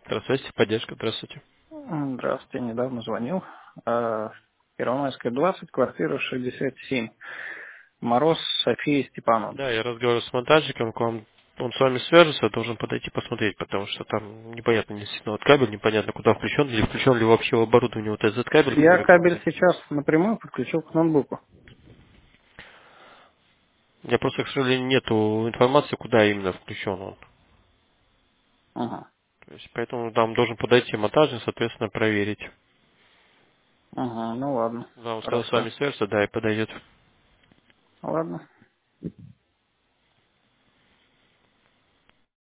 Здравствуйте, поддержка, здравствуйте. Здравствуйте, недавно звонил. Первомайская, 20, квартира 67. Мороз София Степановна. Да, я разговаривал с монтажником, он с вами свяжется, должен подойти посмотреть, потому что там непонятно действительно вот кабель, непонятно куда включен ли вообще в оборудование вот этот кабель, Я который кабель говорит. сейчас напрямую подключил к ноутбуку. У меня просто, к сожалению, нету информации, куда именно включен он. Ага, То есть, поэтому там должен подойти монтажник, соответственно, проверить. ага, ну ладно, Да, он сказал с вами хорошо. свяжется, да, и подойдет. Ладно.